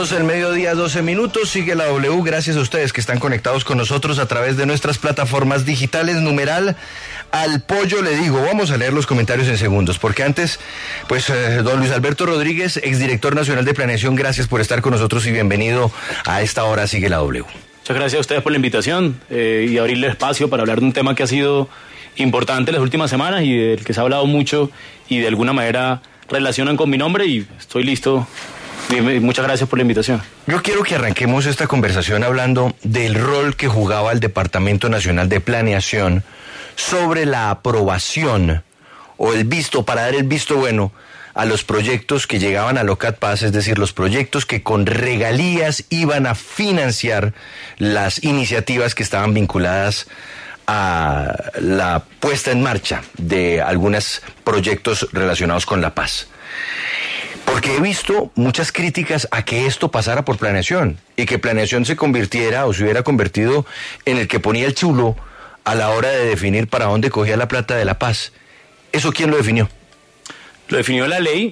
12 del mediodía, 12 minutos, sigue la W, gracias a ustedes que están conectados con nosotros a través de nuestras plataformas digitales, numeral al pollo le digo. Vamos a leer los comentarios en segundos, porque antes, pues, don Luis Alberto Rodríguez, exdirector nacional de planeación, gracias por estar con nosotros y bienvenido a esta hora, sigue la W. Muchas gracias a ustedes por la invitación y abrirle espacio para hablar de un tema que ha sido importante las últimas semanas y del que se ha hablado mucho y de alguna manera relacionan con mi nombre y estoy listo. Muchas gracias por la invitación. Yo quiero que arranquemos esta conversación hablando del rol que jugaba el Departamento Nacional de Planeación sobre la aprobación o para dar el visto bueno a los proyectos que llegaban a LOCATPAS, es decir, los proyectos que con regalías iban a financiar las iniciativas que estaban vinculadas a la puesta en marcha de algunos proyectos relacionados con la paz. Porque he visto muchas críticas a que esto pasara por planeación y que planeación se convirtiera o se hubiera convertido en el que ponía el chulo a la hora de definir para dónde cogía la plata de la paz. ¿Eso quién lo definió? Lo definió la ley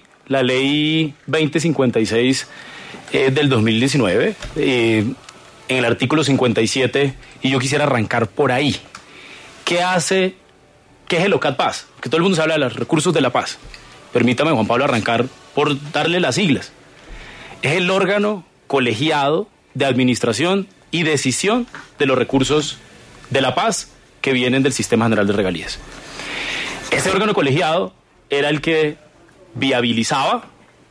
2056 del 2019, en el artículo 57, y yo quisiera arrancar por ahí. ¿Qué es el LOCATPAS? Que todo el mundo se habla de los recursos de la paz. Permítame, Juan Pablo, arrancar por darle las siglas. Es el órgano colegiado de administración y decisión de los recursos de la paz que vienen del Sistema General de Regalías. Ese órgano colegiado era el que viabilizaba,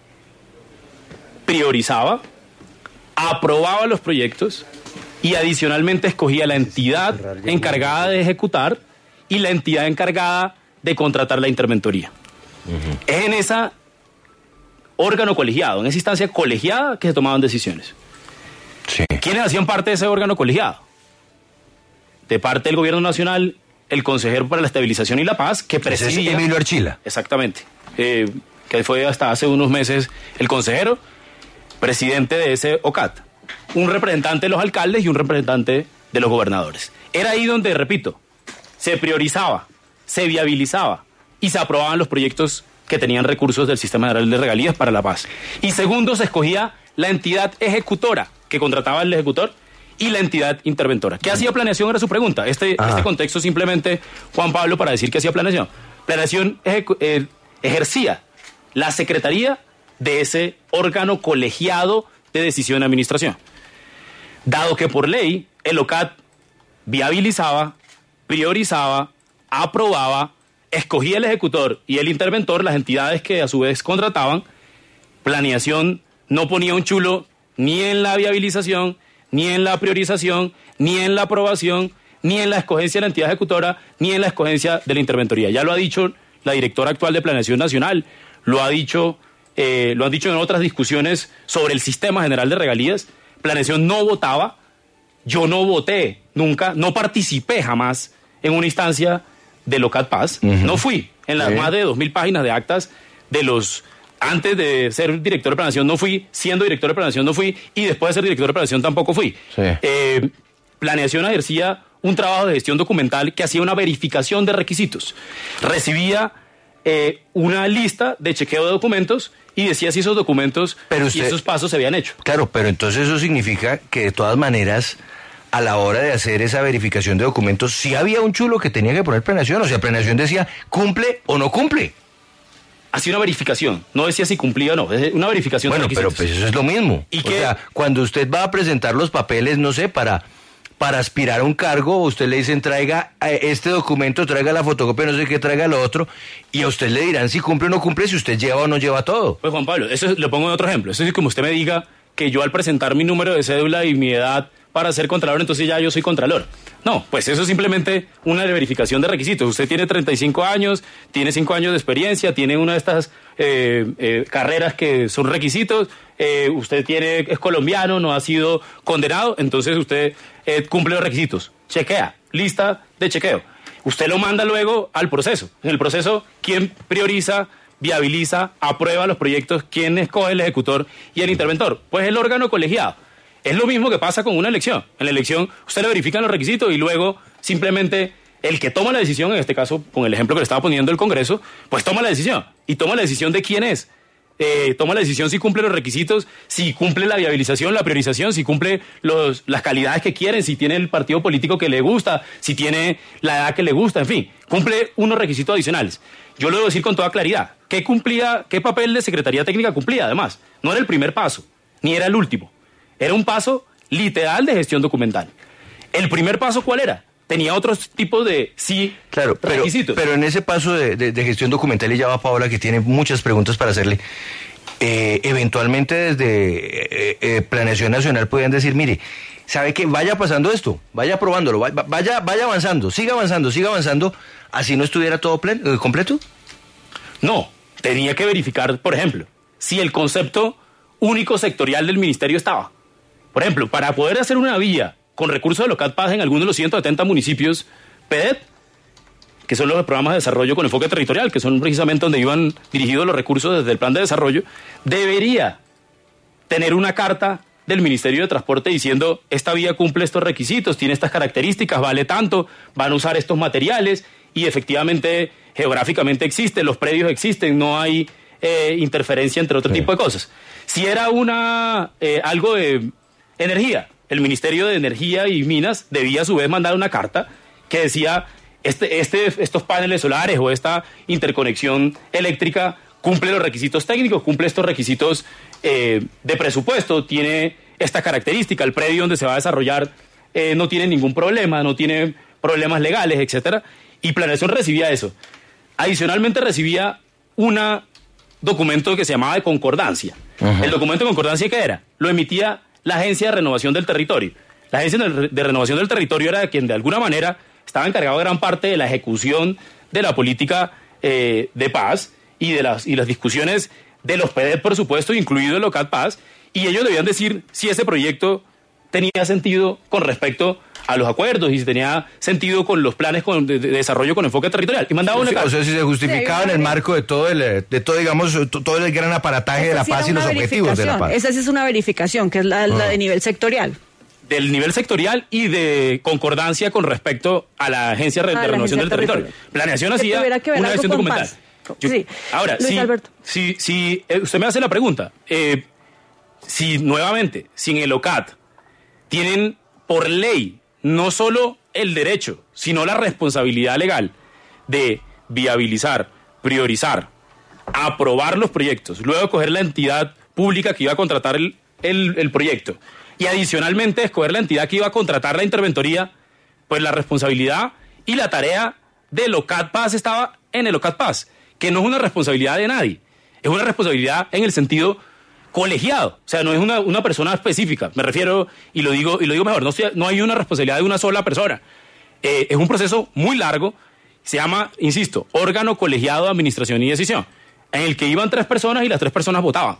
priorizaba, aprobaba los proyectos y adicionalmente escogía la entidad encargada de ejecutar y la entidad encargada de contratar la interventoría. Uh-huh. Es en ese órgano colegiado, en esa instancia colegiada que se tomaban decisiones. Sí. ¿Quiénes hacían parte de ese órgano colegiado? De parte del Gobierno Nacional, el consejero para la estabilización y la paz, que presidía... ¿Es Emilio Archila? Exactamente. Que fue hasta hace unos meses el consejero, presidente de ese OCAT. Un representante de los alcaldes y un representante de los gobernadores. Era ahí donde, repito, se priorizaba, se viabilizaba y se aprobaban los proyectos que tenían recursos del Sistema General de Regalías para la paz. Y segundo, se escogía la entidad ejecutora que contrataba al ejecutor y la entidad interventora. ¿Qué hacía planeación? Era su pregunta. Este contexto simplemente, Juan Pablo, para decir que hacía planeación. Planeación ejercía la secretaría de ese órgano colegiado de decisión de administración. Dado que por ley el OCAT viabilizaba, priorizaba, aprobaba, escogía el ejecutor y el interventor, las entidades que a su vez contrataban, planeación no ponía un chulo ni en la viabilización, ni en la priorización, ni en la aprobación, ni en la escogencia de la entidad ejecutora, ni en la escogencia de la interventoría. Ya lo ha dicho la directora actual de Planeación Nacional, lo han dicho en otras discusiones sobre el Sistema General de Regalías. Planeación no votaba, yo no voté nunca, no participé jamás en una instancia de LOCATPAS, no fui en las más de 2,000 páginas de actas de los... Antes de ser director de planeación no fui, siendo director de planeación no fui, y después de ser director de planeación tampoco fui. Sí. Planeación ejercía un trabajo de gestión documental que hacía una verificación de requisitos. Recibía una lista de chequeo de documentos y decía si esos documentos y esos pasos se habían hecho. Claro, pero entonces eso significa que de todas maneras, a la hora de hacer esa verificación de documentos, sí había un chulo que tenía que poner planeación. O sea, planeación decía, ¿cumple o no cumple? Hacía una verificación, no decía si cumplía o no, es una verificación de requisitos. Bueno, pero pues eso es lo mismo. ¿Y o sea, cuando usted va a presentar los papeles, no sé, para aspirar a un cargo, usted le dicen traiga este documento, traiga la fotocopia, no sé qué, traiga lo otro, y a usted le dirán si cumple o no cumple, si usted lleva o no lleva todo. Pues Juan Pablo, eso lo pongo en otro ejemplo. Eso es como usted me diga que yo al presentar mi número de cédula y mi edad para ser contralor, entonces ya yo soy contralor. No, pues eso es simplemente una verificación de requisitos. Usted tiene 35 años, tiene 5 años de experiencia, tiene una de estas carreras que son requisitos, usted es colombiano, no ha sido condenado, entonces usted cumple los requisitos. Chequea, lista de chequeo. Usted lo manda luego al proceso. En el proceso, ¿quién prioriza, viabiliza, aprueba los proyectos? ¿Quién escoge el ejecutor y el interventor? Pues el órgano colegiado. Es lo mismo que pasa con una elección. En la elección usted le verifican los requisitos y luego simplemente el que toma la decisión, en este caso con el ejemplo que le estaba poniendo el Congreso, pues toma la decisión. ¿Y toma la decisión de quién es? toma la decisión si cumple los requisitos, si cumple la viabilización, la priorización, si cumple las calidades que quieren, si tiene el partido político que le gusta, si tiene la edad que le gusta, en fin, cumple unos requisitos adicionales. Yo lo debo decir con toda claridad. ¿Qué papel de Secretaría Técnica cumplía? Además, no era el primer paso, ni era el último. Era un paso literal de gestión documental. ¿El primer paso cuál era? Tenía otros tipos de requisitos. Pero en ese paso de gestión documental, y ya va Paola, que tiene muchas preguntas para hacerle, eventualmente desde Planeación Nacional podían decir, mire, ¿sabe qué? Vaya pasando esto, vaya probándolo, vaya avanzando, siga avanzando, así no estuviera todo completo. No, tenía que verificar, por ejemplo, si el concepto único sectorial del ministerio estaba. Por ejemplo, para poder hacer una vía con recursos de LOCAT-PAS en algunos de los 170 municipios PEDET, que son los programas de desarrollo con enfoque territorial, que son precisamente donde iban dirigidos los recursos desde el plan de desarrollo, debería tener una carta del Ministerio de Transporte diciendo, esta vía cumple estos requisitos, tiene estas características, vale tanto, van a usar estos materiales, y efectivamente, geográficamente existe, los predios existen, no hay interferencia entre otro tipo de cosas. Si era algo de energía, el Ministerio de Energía y Minas debía a su vez mandar una carta que decía estos paneles solares o esta interconexión eléctrica cumple los requisitos técnicos, cumple estos requisitos de presupuesto, tiene esta característica, el predio donde se va a desarrollar no tiene ningún problema, no tiene problemas legales, etcétera, y Planeación recibía eso. Adicionalmente recibía un documento que se llamaba de concordancia. El documento de concordancia, ¿qué era? Lo emitía la Agencia de Renovación del Territorio. La Agencia de Renovación del Territorio era quien de alguna manera estaba encargado de gran parte de la ejecución de la política de paz y de las discusiones de los PEDET, por supuesto, incluido el LOCAT-PAS, y ellos debían decir si ese proyecto tenía sentido con respecto a los acuerdos y si tenía sentido con los planes de desarrollo con enfoque territorial. Y mandaba una carta. O sea, si se justificaba en el marco de todo digamos, todo el gran aparataje de la paz y los objetivos de la paz. Esa sí es una verificación, que es la de nivel sectorial. Del nivel sectorial y de concordancia con respecto a la Agencia de Renovación del Territorio. Planeación hacía una gestión documental. Ahora, si usted me hace la pregunta, si en el OCAT tienen por ley no solo el derecho, sino la responsabilidad legal de viabilizar, priorizar, aprobar los proyectos, luego escoger la entidad pública que iba a contratar el proyecto y adicionalmente escoger la entidad que iba a contratar la interventoría, pues la responsabilidad y la tarea del OCAT-PAS estaba en el OCAT-PAS, que no es una responsabilidad de nadie, es una responsabilidad en el sentido colegiado, o sea, no es una persona específica, me refiero, y lo digo mejor, no hay una responsabilidad de una sola persona, es un proceso muy largo, se llama, insisto, órgano colegiado de administración y decisión, en el que iban 3 personas y las 3 personas votaban,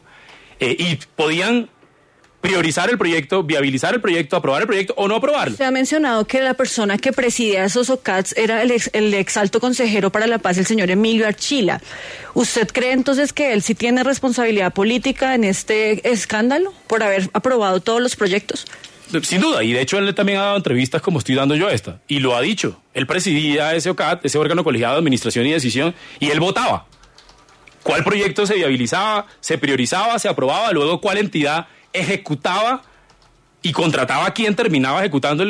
y podían priorizar el proyecto, viabilizar el proyecto, aprobar el proyecto o no aprobarlo. Se ha mencionado que la persona que presidía esos OCATs era el ex alto consejero para la paz, el señor Emilio Archila. ¿Usted cree entonces que él sí tiene responsabilidad política en este escándalo por haber aprobado todos los proyectos? Sin duda, y de hecho él también ha dado entrevistas como estoy dando yo esta, y lo ha dicho. Él presidía ese OCAT, ese órgano colegiado de administración y decisión, y él votaba. ¿Cuál proyecto se viabilizaba, se priorizaba, se aprobaba, luego cuál entidad ejecutaba y contrataba a quien terminaba ejecutando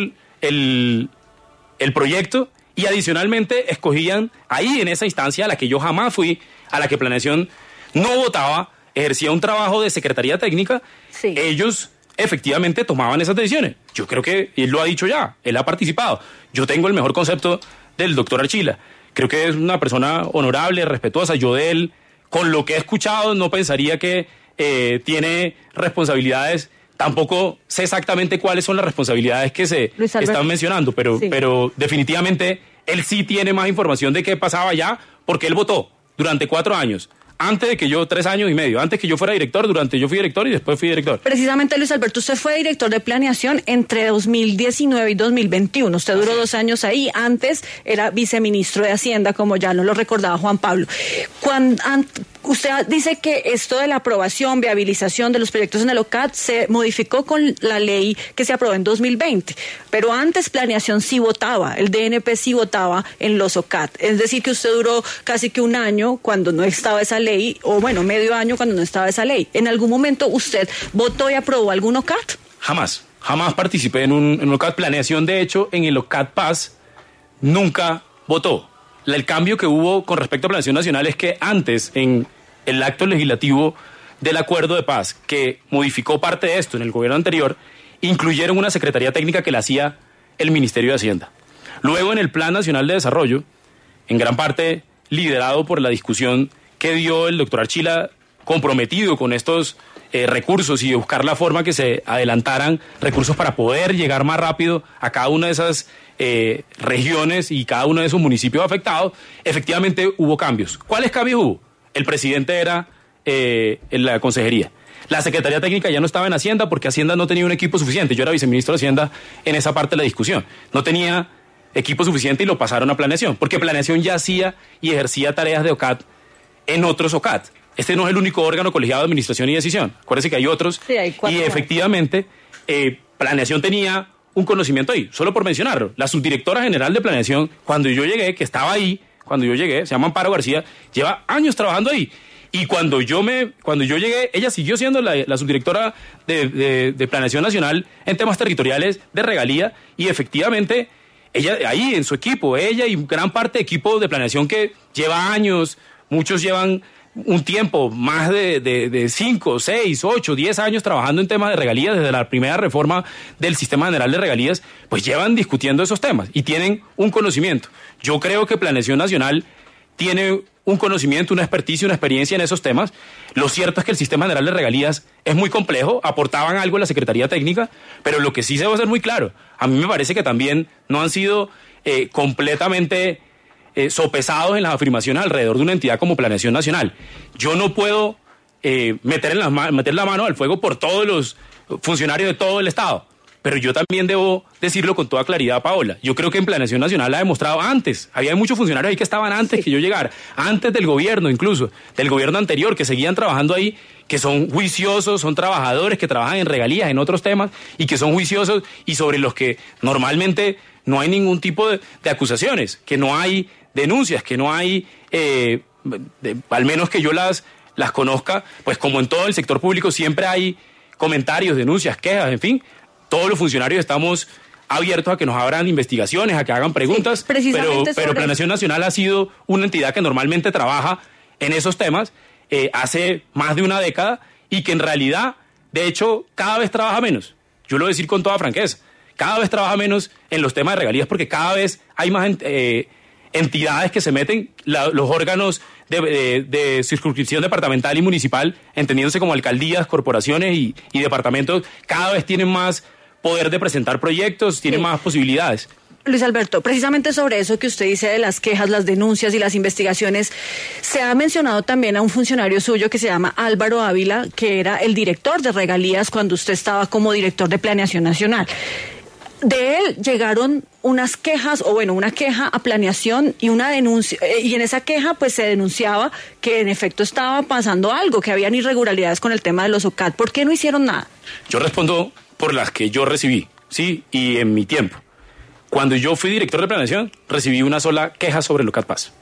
el proyecto? Y adicionalmente escogían ahí en esa instancia a la que yo jamás fui, a la que Planeación no votaba, ejercía un trabajo de secretaría técnica, sí. Ellos efectivamente tomaban esas decisiones. Yo creo que él lo ha dicho ya, él ha participado. Yo tengo el mejor concepto del doctor Archila. Creo que es una persona honorable, respetuosa. Yo de él, con lo que he escuchado, no pensaría que tiene responsabilidades. Tampoco sé exactamente cuáles son las responsabilidades que se están mencionando, pero definitivamente él sí tiene más información de qué pasaba allá, porque él votó durante 4 años. Antes de que yo, 3 años y medio, antes que yo fuera director, yo fui director y después fui director. Precisamente, Luis Alberto, usted fue director de planeación entre 2019 y 2021. Usted duró 2 años ahí. Antes era viceministro de Hacienda, como ya nos lo recordaba Juan Pablo. Usted dice que esto de la aprobación, viabilización de los proyectos en el OCAT se modificó con la ley que se aprobó en 2020, pero antes planeación sí votaba, el DNP sí votaba en los OCAT. Es decir, que usted duró casi que un año cuando no estaba esa ley, o bueno, medio año cuando no estaba esa ley. ¿En algún momento usted votó y aprobó algún OCAT? Jamás participé en un OCAT. Planeación, de hecho, en el OCAT Paz nunca votó. El cambio que hubo con respecto a Planeación Nacional es que antes, en el acto legislativo del Acuerdo de Paz, que modificó parte de esto en el gobierno anterior, incluyeron una Secretaría Técnica que la hacía el Ministerio de Hacienda. Luego, en el Plan Nacional de Desarrollo, en gran parte liderado por la discusión que dio el doctor Archila, comprometido con estos recursos y de buscar la forma que se adelantaran recursos para poder llegar más rápido a cada una de esas regiones y cada uno de esos municipios afectados, efectivamente hubo cambios. ¿Cuáles cambios hubo? El presidente era en la consejería. La Secretaría Técnica ya no estaba en Hacienda porque Hacienda no tenía un equipo suficiente. Yo era viceministro de Hacienda en esa parte de la discusión. No tenía equipo suficiente y lo pasaron a Planeación, porque Planeación ya hacía y ejercía tareas de OCAT en otros OCAT. Este no es el único órgano colegiado de administración y decisión. Acuérdense que hay otros. Sí, hay 4. Y efectivamente, Planeación tenía un conocimiento ahí. Solo por mencionarlo, la subdirectora general de Planeación, cuando yo llegué, que estaba ahí, cuando yo llegué, se llama Amparo García, lleva años trabajando ahí. Y cuando yo llegué, ella siguió siendo la subdirectora de Planeación Nacional en temas territoriales de regalía, y efectivamente, ella ahí en su equipo, ella y gran parte de equipo de Planeación que lleva años, muchos llevan un tiempo, más de 5, 6, 8, 10 años trabajando en temas de regalías desde la primera reforma del Sistema General de Regalías, pues llevan discutiendo esos temas y tienen un conocimiento. Yo creo que Planeación Nacional tiene un conocimiento, una experticia, una experiencia en esos temas. Lo cierto es que el Sistema General de Regalías es muy complejo, aportaban algo en la Secretaría Técnica, pero lo que sí se va a ser muy claro, a mí me parece que también no han sido completamente sopesados en las afirmaciones alrededor de una entidad como Planeación Nacional. Yo no puedo meter la mano al fuego por todos los funcionarios de todo el Estado, pero yo también debo decirlo con toda claridad, Paola. Yo creo que en Planeación Nacional ha demostrado antes, había muchos funcionarios ahí que estaban antes que yo llegara, antes del gobierno incluso, del gobierno anterior, que seguían trabajando ahí, que son juiciosos, son trabajadores que trabajan en regalías, en otros temas, y que son juiciosos y sobre los que normalmente no hay ningún tipo de acusaciones, que no hay denuncias, que no hay, al menos que yo las conozca, pues como en todo el sector público siempre hay comentarios, denuncias, quejas, en fin, todos los funcionarios estamos abiertos a que nos abran investigaciones, a que hagan preguntas, sí, pero Planeación Nacional ha sido una entidad que normalmente trabaja en esos temas hace más de una década y que en realidad, de hecho, cada vez trabaja menos. Yo lo voy a decir con toda franqueza, cada vez trabaja menos en los temas de regalías porque cada vez hay más entidades que se meten, los órganos de circunscripción departamental y municipal, entendiéndose como alcaldías, corporaciones y departamentos, cada vez tienen más poder de presentar proyectos, tienen más posibilidades. Luis Alberto, precisamente sobre eso que usted dice de las quejas, las denuncias y las investigaciones, se ha mencionado también a un funcionario suyo que se llama Álvaro Ávila, que era el director de regalías cuando usted estaba como director de Planeación Nacional. De él llegaron unas quejas, o bueno, una queja a Planeación y una denuncia, y en esa queja pues se denunciaba que en efecto estaba pasando algo, que habían irregularidades con el tema de los OCAT. ¿Por qué no hicieron nada? Yo respondo por las que yo recibí, sí, y en mi tiempo. Cuando yo fui director de Planeación, recibí una sola queja sobre el OCAT Paz.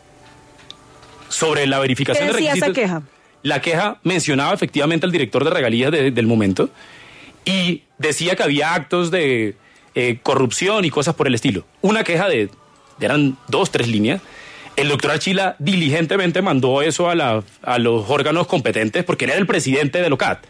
Sobre la verificación de requisitos. ¿Qué decía esa queja? La queja mencionaba efectivamente al director de regalías del momento y decía que había actos de corrupción y cosas por el estilo. Una queja eran 2, 3 líneas. El doctor Archila diligentemente mandó eso a los órganos competentes porque era el presidente del OCAT.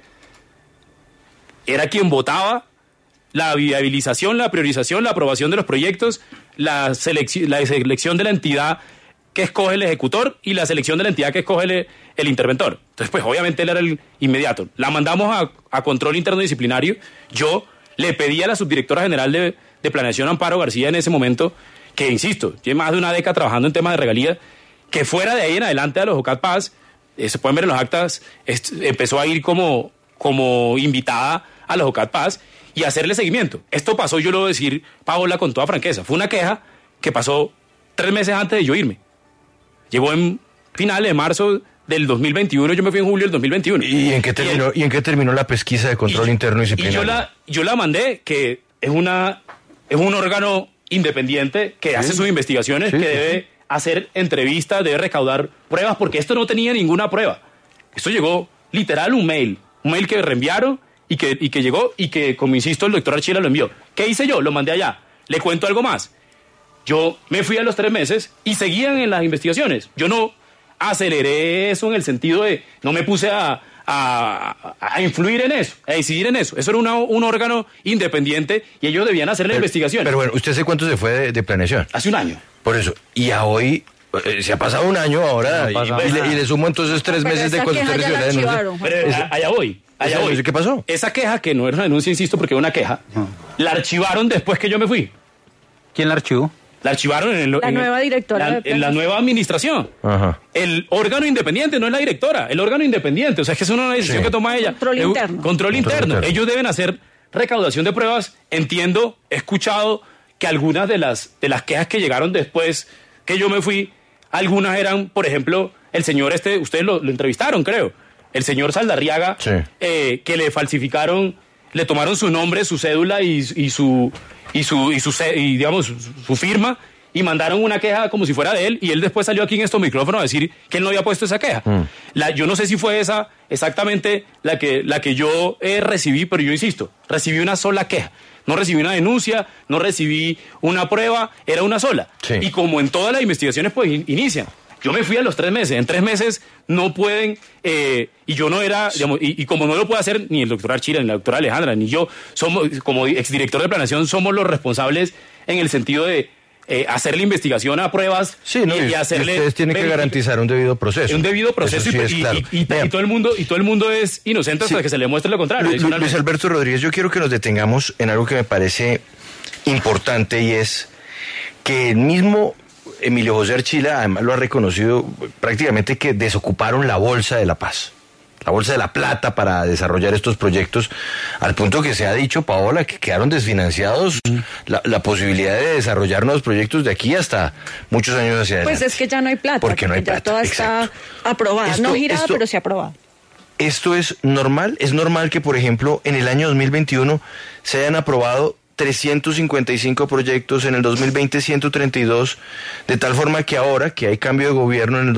Era quien votaba la viabilización, la priorización, la aprobación de los proyectos, la selección de la entidad que escoge el ejecutor y la selección de la entidad que escoge el interventor. Entonces, pues obviamente él era el inmediato. La mandamos a control interno disciplinario. Yo le pedí a la subdirectora general de Planeación, Amparo García, en ese momento, que, insisto, lleva más de una década trabajando en temas de regalías, que fuera de ahí en adelante a los OCAT Paz, se pueden ver en los actas, empezó a ir como invitada a los OCAT Paz y hacerle seguimiento. Esto pasó, yo lo voy a decir, Paola, con toda franqueza, fue una queja que pasó 3 meses antes de yo irme. Llegó en finales de marzo del 2021, yo me fui en julio del 2021. ¿Y en qué terminó la pesquisa de control interno disciplinario? Y yo la mandé, que es un órgano independiente que hace sus investigaciones, que debe hacer entrevistas, debe recaudar pruebas, porque esto no tenía ninguna prueba. Esto llegó literal un mail que reenviaron y que llegó y que, como insisto, el doctor Archila lo envió. ¿Qué hice yo? Lo mandé allá. Le cuento algo más. Yo me fui a los 3 meses y seguían en las investigaciones. Yo no aceleré eso en el sentido de, no me puse a influir en eso, a decidir en eso. Eso era un órgano independiente y ellos debían hacer la investigación. Pero bueno, ¿usted hace cuánto se fue de planeación? Hace un año. Por eso. Y a hoy, se ha pasado un año ahora, y le sumo entonces 3 meses de consultorio. Pero allá voy. ¿Qué pasó? Esa queja, que no era una denuncia, insisto, porque era una queja, la archivaron después que yo me fui. ¿Quién la archivó? La archivaron en la nueva directora. En la nueva administración. Ajá. El órgano independiente, no es la directora, el órgano independiente. O sea, es que es una decisión que toma ella. Control interno. Ellos deben hacer recaudación de pruebas. Entiendo, he escuchado que algunas de las quejas que llegaron después que yo me fui, algunas eran, por ejemplo, el señor ustedes lo entrevistaron, creo, el señor Saldarriaga, que le falsificaron, le tomaron su nombre, su cédula y su firma, y mandaron una queja como si fuera de él, y él después salió aquí en estos micrófonos a decir que él no había puesto esa queja. Yo no sé si fue esa exactamente la que yo recibí, pero yo insisto, recibí una sola queja. No recibí una denuncia, no recibí una prueba, era una sola. Sí. Y como en todas las investigaciones, pues inician. Yo me fui a los 3 meses. En 3 meses no pueden, y yo no era, digamos, y como no lo puede hacer ni el doctor Archila, ni la doctora Alejandra, ni yo, somos, como exdirector de planeación, somos los responsables en el sentido de hacer la investigación a pruebas, y hacerle. Ustedes tienen que garantizar un debido proceso. Un debido proceso, y todo el mundo es inocente hasta que se le muestre lo contrario. Luis Alberto Rodríguez, yo quiero que nos detengamos en algo que me parece importante, y es que el mismo Emilio José Archila además lo ha reconocido prácticamente, que desocuparon la Bolsa de la Paz, la Bolsa de la Plata, para desarrollar estos proyectos, al punto que se ha dicho, Paola, que quedaron desfinanciados la posibilidad de desarrollar nuevos proyectos de aquí hasta muchos años hacia adelante. Pues es que ya no hay plata, porque no hay plata, toda está aprobada, no girada, pero sí aprobada. ¿Esto es normal? ¿Es normal que, por ejemplo, en el año 2021 se hayan aprobado 355 proyectos, en el 2020 132, de tal forma que ahora que hay cambio de gobierno en el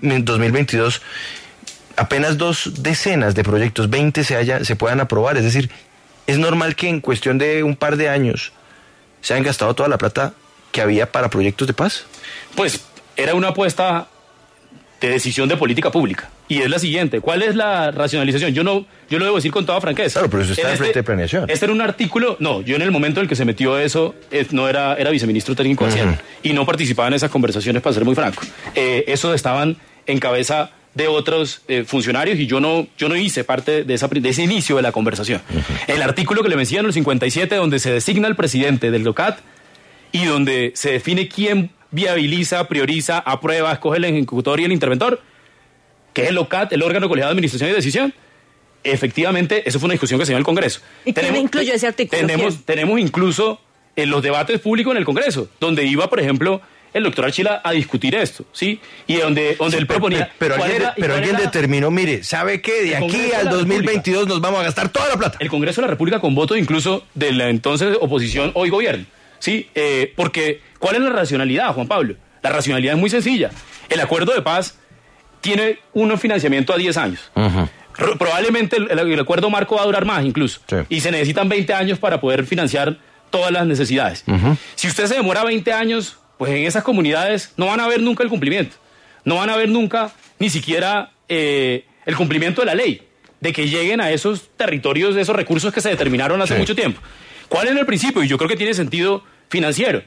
2022, apenas 2 decenas de proyectos, 20 se puedan aprobar? Es decir, ¿es normal que en cuestión de un par de años se hayan gastado toda la plata que había para proyectos de paz? Pues era una apuesta de decisión de política pública, y es la siguiente: ¿cuál es la racionalización? Yo lo debo decir con toda franqueza. Claro, pero eso está en frente de planeación. Este era un artículo, yo en el momento en el que se metió eso, no era viceministro técnico de Hacienda, y no participaba en esas conversaciones, para ser muy franco. Eso estaban en cabeza de otros funcionarios, y yo no hice parte de ese inicio de la conversación. El artículo que le mencioné, el 57, donde se designa el presidente del LOCAT y donde se define quién viabiliza, prioriza, aprueba, escoge el ejecutor y el interventor, que es el LOCAT, el órgano colegiado de administración y decisión. Efectivamente, eso fue una discusión que se dio en el Congreso. ¿Y quién incluyó ese artículo? Tenemos incluso en los debates públicos en el Congreso, donde iba, por ejemplo, el doctor Archila a discutir esto, ¿sí? Y donde él proponía... Pero alguien determinó, mire, ¿sabe qué? De aquí al 2022 nos vamos a gastar toda la plata. El Congreso de la República, con voto incluso de la entonces oposición, hoy gobierno, ¿sí? Porque, ¿cuál es la racionalidad, Juan Pablo? La racionalidad es muy sencilla. El acuerdo de paz tiene un financiamiento a 10 años. Probablemente el acuerdo marco va a durar más incluso. Sí. Y se necesitan 20 años para poder financiar todas las necesidades. Si usted se demora 20 años, pues en esas comunidades no van a ver nunca el cumplimiento. No van a ver nunca ni siquiera el cumplimiento de la ley, de que lleguen a esos territorios, de esos recursos que se determinaron hace mucho tiempo. ¿Cuál es el principio? Y yo creo que tiene sentido financiero.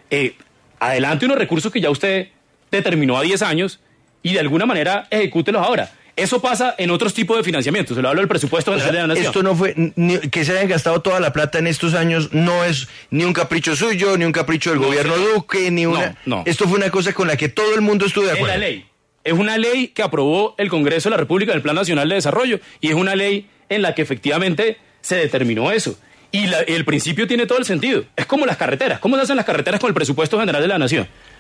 Adelante unos recursos que ya usted determinó a 10 años y de alguna manera ejecútelos ahora. Eso pasa en otros tipos de financiamiento. Se lo hablo del presupuesto general de la Nación. Esto no fue, que se hayan gastado toda la plata en estos años, no es ni un capricho suyo, ni un capricho del gobierno Duque, ni una... No. Esto fue una cosa con la que todo el mundo estuvo de acuerdo. Es la ley. Es una ley que aprobó el Congreso de la República en el Plan Nacional de Desarrollo, y es una ley en la que efectivamente se determinó eso. Y el principio tiene todo el sentido. Es como las carreteras. ¿Cómo se hacen las carreteras con el presupuesto general de la Nación?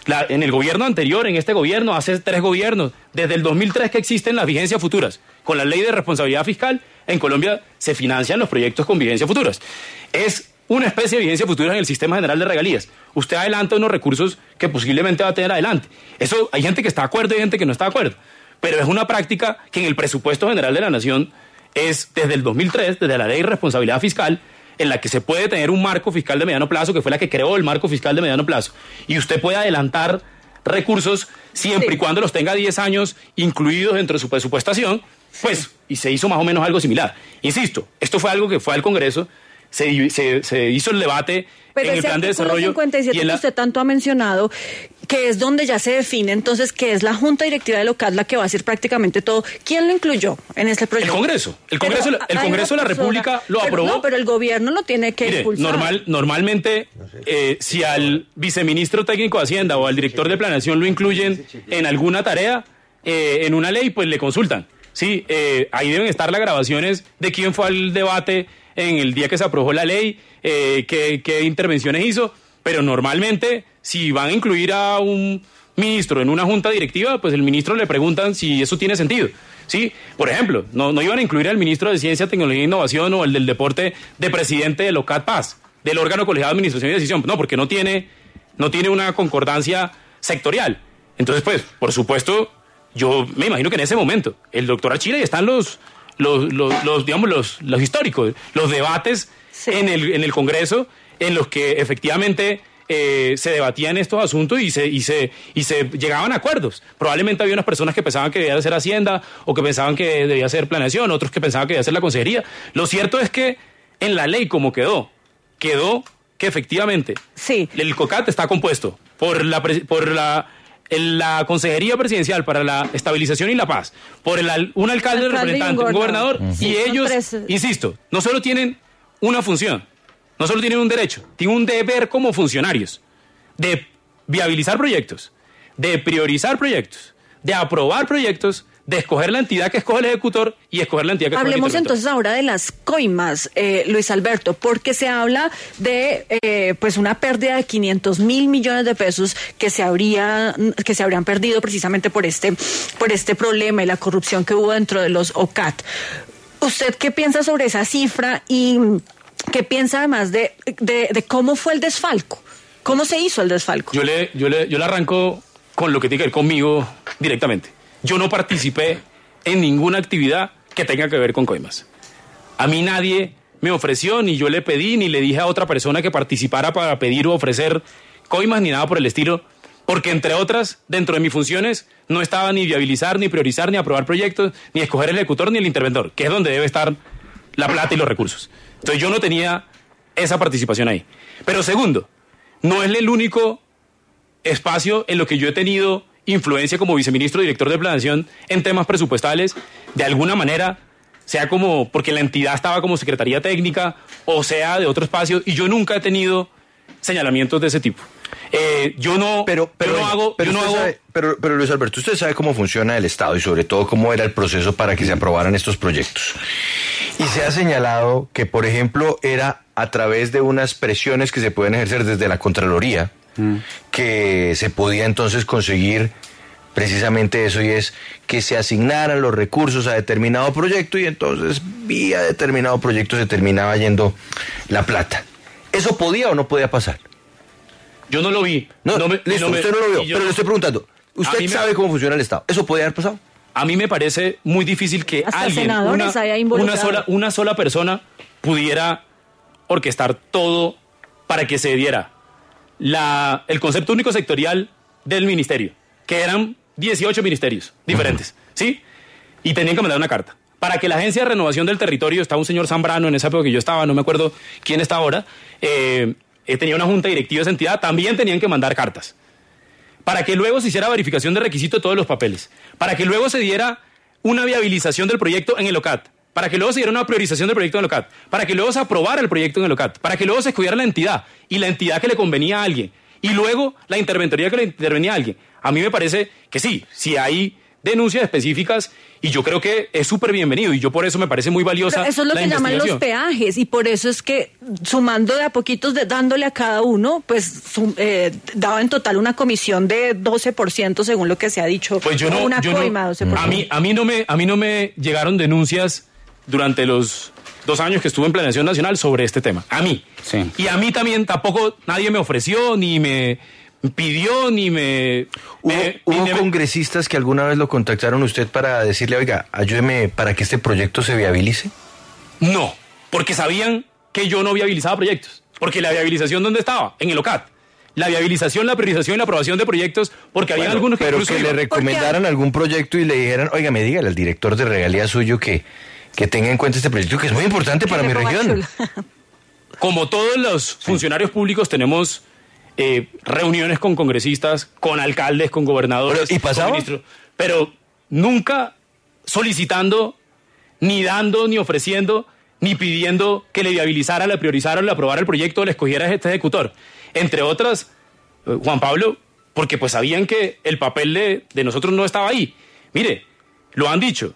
En el gobierno anterior, en este gobierno, hace 3 gobiernos, desde el 2003 que existen las vigencias futuras. Con la ley de responsabilidad fiscal, en Colombia se financian los proyectos con vigencias futuras. Es una especie de vigencia futura en el sistema general de regalías. Usted adelanta unos recursos que posiblemente va a tener adelante. Eso hay gente que está de acuerdo y gente que no está de acuerdo. Pero es una práctica que en el presupuesto general de la Nación es desde el 2003, desde la ley de responsabilidad fiscal, en la que se puede tener un marco fiscal de mediano plazo, que fue la que creó el marco fiscal de mediano plazo. Y usted puede adelantar recursos siempre y cuando los tenga 10 años incluidos dentro de su presupuestación, pues, y se hizo más o menos algo similar. Insisto, esto fue algo que fue al Congreso, se hizo el debate en el plan de desarrollo. 57 que usted tanto ha mencionado, que es donde ya se define entonces que es la Junta Directiva del OCAD la que va a hacer prácticamente todo. ¿Quién lo incluyó en este proyecto? El Congreso de la República lo aprobó. No, pero el gobierno lo tiene que impulsar. Normalmente, si al viceministro técnico de Hacienda o al director de planeación lo incluyen en alguna tarea, en una ley, pues le consultan. Sí, ahí deben estar las grabaciones de quién fue al debate en el día que se aprobó la ley, qué intervenciones hizo, pero normalmente si van a incluir a un ministro en una junta directiva, pues el ministro le preguntan si eso tiene sentido. ¿Sí? Por ejemplo, no iban a incluir al ministro de Ciencia, Tecnología e Innovación o el del Deporte de presidente del OCAD Paz, del órgano colegiado de administración y decisión. No, porque no tiene una concordancia sectorial. Entonces, pues, por supuesto, yo me imagino que en ese momento el doctor Archila y están los históricos, los debates en el Congreso en los que efectivamente se debatían estos asuntos y se llegaban a acuerdos. Probablemente había unas personas que pensaban que debía ser Hacienda o que pensaban que debía ser Planeación, otros que pensaban que debía ser la Consejería. Lo cierto es que en la ley como quedó que efectivamente el COCAT está compuesto por la Consejería Presidencial para la Estabilización y la Paz, por un alcalde representante, un gobernador, y ellos, insisto, no solo tienen una función, no solo tienen un derecho, tienen un deber como funcionarios de viabilizar proyectos, de priorizar proyectos, de aprobar proyectos, de escoger la entidad que escoge el ejecutor y escoger la entidad que escoge el interventor. Hablemos entonces ahora de las coimas, Luis Alberto, porque se habla de pues una pérdida de 500.000 millones de pesos que se habrían perdido precisamente por este problema y la corrupción que hubo dentro de los OCAD. ¿Usted qué piensa sobre esa cifra y qué piensa además de cómo fue el desfalco? ¿Cómo se hizo el desfalco? Yo le arranco con lo que tiene que ver conmigo directamente. Yo no participé en ninguna actividad que tenga que ver con coimas. A mí nadie me ofreció, ni yo le pedí, ni le dije a otra persona que participara para pedir o ofrecer coimas, ni nada por el estilo, porque entre otras, dentro de mis funciones, no estaba ni viabilizar, ni priorizar, ni aprobar proyectos, ni escoger el ejecutor, ni el interventor, que es donde debe estar la plata y los recursos. Entonces yo no tenía esa participación ahí. Pero segundo, no es el único espacio en lo que yo he tenido influencia como viceministro director de planeación en temas presupuestales, de alguna manera, sea como porque la entidad estaba como secretaría técnica o sea de otro espacio, y yo nunca he tenido señalamientos de ese tipo. Pero Luis Alberto, usted sabe cómo funciona el Estado y sobre todo cómo era el proceso para que se aprobaran estos proyectos. Y se ha señalado que, por ejemplo, era a través de unas presiones que se pueden ejercer desde la Contraloría, que se podía entonces conseguir precisamente eso, y es que se asignaran los recursos a determinado proyecto y entonces vía determinado proyecto se terminaba yendo la plata. ¿Eso podía o no podía pasar? Yo no lo vi. Usted no lo vio, pero le estoy preguntando. ¿Usted sabe cómo funciona el Estado? ¿Eso podía haber pasado? A mí me parece muy difícil que hasta alguien, una sola persona pudiera orquestar todo para que se diera el concepto único sectorial del ministerio, que eran 18 ministerios diferentes, ¿sí? Y tenían que mandar una carta. Para que la Agencia de Renovación del Territorio, estaba un señor Zambrano en esa época que yo estaba, no me acuerdo quién está ahora, tenía una junta directiva de esa entidad, también tenían que mandar cartas. Para que luego se hiciera verificación de requisito de todos los papeles. Para que luego se diera una viabilización del proyecto en el OCAD. Para que luego se diera una priorización del proyecto en el OCAD. Para que luego se aprobara el proyecto en el OCAD. Para que luego se escogiera la entidad. Y la entidad que le convenía a alguien. Y luego la interventoría que le intervenía a alguien. A mí me parece que sí, si hay denuncias específicas y yo creo que es súper bienvenido y yo por eso me parece muy valiosa. Pero eso es lo la que llaman los investigación. peajes y por eso es que sumando de a poquitos, dándole a cada uno, pues daba en total una comisión de 12% según lo que se ha dicho. Pues yo no, una yo coima, no, 12%. a mí no me llegaron denuncias durante los 2 años que estuve en Planeación Nacional sobre este tema. A mí. Sí. Y a mí también tampoco nadie me ofreció, ni me pidió, ni me... ¿Hubo congresistas que alguna vez lo contactaron usted para decirle, oiga, ayúdeme para que este proyecto se viabilice? No, porque sabían que yo no viabilizaba proyectos. Porque la viabilización, ¿dónde estaba? En el OCAT. La viabilización, la priorización y la aprobación de proyectos, porque había algunos que pero incluso que le iban. recomendaran algún proyecto y le dijeran, oiga, me dígale al director de regalía suyo que tenga en cuenta este proyecto, que es muy importante para mi región. Como todos los funcionarios públicos tenemos reuniones con congresistas, con alcaldes, con gobernadores, ¿Y pasaba? con ministros, pero nunca solicitando, ni dando, ni ofreciendo, ni pidiendo que le viabilizara, le priorizara, le aprobara el proyecto o le escogiera este ejecutor. Entre otras, Juan Pablo, porque pues sabían que el papel de nosotros no estaba ahí. Mire, lo han dicho,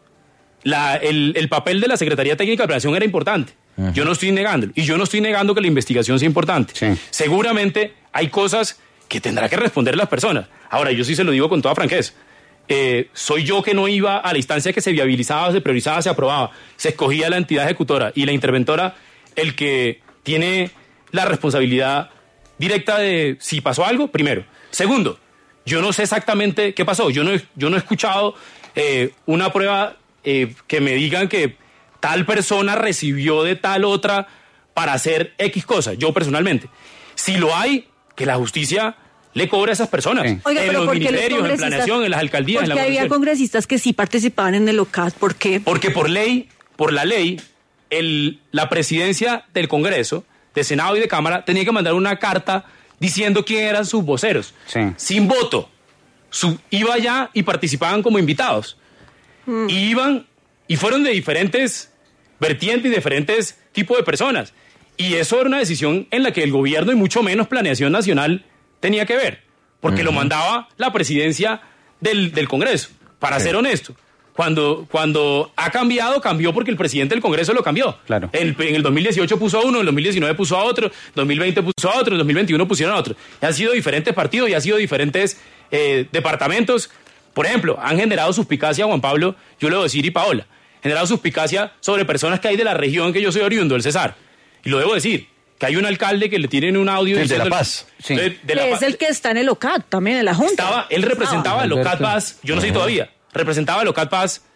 el papel de la Secretaría Técnica de Planeación era importante. Yo no estoy negándolo. Y yo no estoy negando que la investigación sea importante. Sí. Seguramente hay cosas que tendrá que responder las personas. Ahora, yo sí se lo digo con toda franqueza. Soy yo que no iba a la instancia que se viabilizaba, se priorizaba, se aprobaba. Se escogía la entidad ejecutora y la interventora el que tiene la responsabilidad directa de si pasó algo, primero. Segundo, yo no sé exactamente qué pasó. Yo no he escuchado una prueba que me digan que tal persona recibió de tal otra para hacer X cosas, yo personalmente. Si lo hay, que la justicia le cobre a esas personas. Sí. Oiga, en pero los ¿por qué los ministerios, en congresistas- planeación, en las alcaldías, en la Porque había gobernación. congresistas que sí participaban en el OCAT, ¿por qué? Porque por la ley, la presidencia del Congreso, de Senado y de Cámara, tenía que mandar una carta diciendo quién eran sus voceros. Sí. Sin voto. Iba allá y participaban como invitados. Y iban, y fueron de diferentes vertientes y diferentes tipos de personas. Y eso era una decisión en la que el gobierno y mucho menos Planeación Nacional tenía que ver. Porque lo mandaba la presidencia del Congreso. Para ser honesto. Cuando ha cambió porque el presidente del Congreso lo cambió. Claro. En el 2018 puso a uno, en el 2019 puso a otro, en el 2020 puso a otro, en el 2021 pusieron a otro. Y han sido diferentes partidos y han sido diferentes departamentos. Por ejemplo, han generado suspicacia, Juan Pablo, yo le voy a decir, y Paola, generado suspicacia sobre personas que hay de la región que yo soy oriundo, el Cesar. Y lo debo decir, que hay un alcalde que le tienen un audio... El de La diciéndole- Paz. Sí. De La Que es Paz. el que está en el OCAT, también en la Junta. Él representaba a Locat Alberto. Paz, yo no sé todavía, representaba a Locat Paz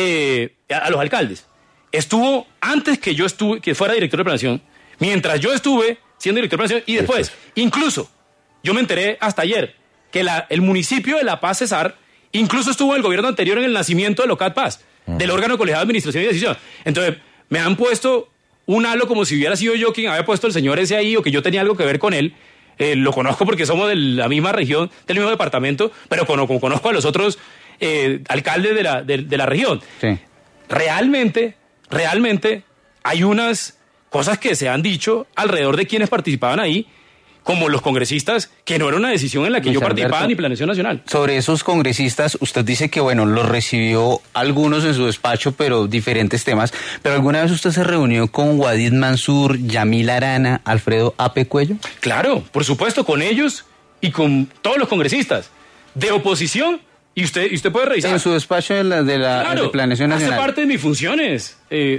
a los alcaldes. Estuvo antes que que fuera director de planeación, mientras yo estuve siendo director de planeación y después, incluso, yo me enteré hasta ayer que el municipio de La Paz, Cesar, incluso estuvo en el gobierno anterior en el nacimiento de Locat Paz, del órgano colegiado de administración y decisión. Entonces, me han puesto un halo como si hubiera sido yo quien había puesto el señor ese ahí o que yo tenía algo que ver con él. Lo conozco porque somos de la misma región, del mismo departamento, pero como conozco a los otros alcaldes de la región. Sí. Realmente hay unas cosas que se han dicho alrededor de quienes participaban ahí, como los congresistas, que no era una decisión en la que Luis yo participaba Alberto. ni Planeación Nacional. Sobre esos congresistas, usted dice que, bueno, los recibió algunos en su despacho, pero diferentes temas. ¿Pero alguna vez usted se reunió con Wadid Mansur, Yamil Arana, Alfredo Ape Cuello? Claro, por supuesto, con ellos y con todos los congresistas de oposición, y usted puede revisar. En su despacho de Claro, Planeación Nacional. hace parte de mis funciones,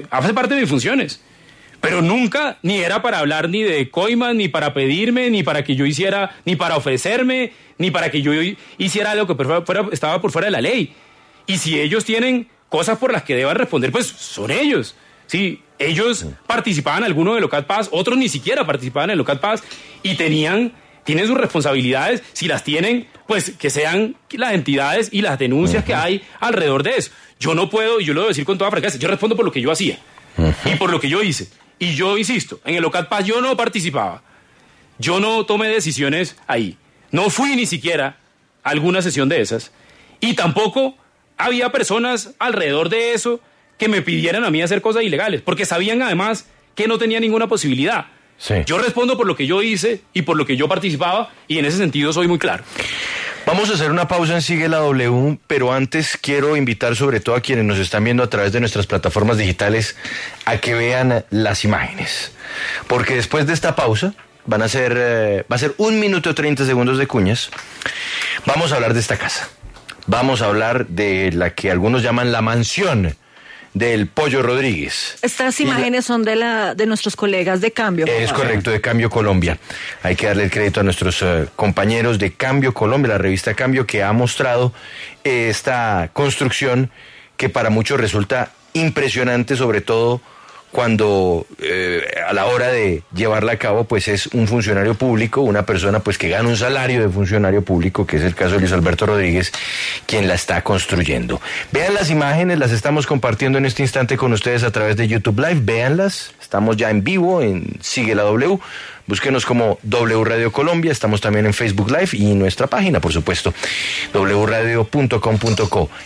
pero nunca ni era para hablar ni de coimas, ni para pedirme, ni para que yo hiciera, ni para ofrecerme, ni para que yo hiciera algo que estaba por fuera de la ley. Y si ellos tienen cosas por las que deban responder, pues son ellos. Sí, ellos participaban, algunos de Locat Paz, otros ni siquiera participaban en Locat Paz y tienen sus responsabilidades. Si las tienen, pues que sean las entidades y las denuncias que hay alrededor de eso. Yo no puedo, y yo lo debo decir con toda franqueza, yo respondo por lo que yo hacía y por lo que yo hice. Y yo insisto, en el Locat Paz yo no participaba. Yo no tomé decisiones ahí. No fui ni siquiera a alguna sesión de esas. Y tampoco había personas alrededor de eso que me pidieran a mí hacer cosas ilegales, porque sabían además que no tenía ninguna posibilidad. Sí. Yo respondo por lo que yo hice y por lo que yo participaba, y en ese sentido soy muy claro. Vamos a hacer una pausa en Sigue la W, pero antes quiero invitar sobre todo a quienes nos están viendo a través de nuestras plataformas digitales a que vean las imágenes. Porque después de esta pausa, va a ser 1 minuto 30 segundos de cuñas, vamos a hablar de esta casa. Vamos a hablar de la que algunos llaman la mansión del Pollo Rodríguez. Estas imágenes son de nuestros colegas de Cambio. Es correcto, de Cambio Colombia. Hay que darle el crédito a nuestros compañeros de Cambio Colombia, la revista Cambio, que ha mostrado esta construcción que para muchos resulta impresionante, sobre todo cuando a la hora de llevarla a cabo, pues es un funcionario público, una persona pues que gana un salario de funcionario público, que es el caso de Luis Alberto Rodríguez, quien la está construyendo. Vean las imágenes, las estamos compartiendo en este instante con ustedes a través de YouTube Live, véanlas, estamos ya en vivo en Sigue la W, búsquenos como W Radio Colombia, estamos también en Facebook Live y nuestra página, por supuesto, wradio.com.co.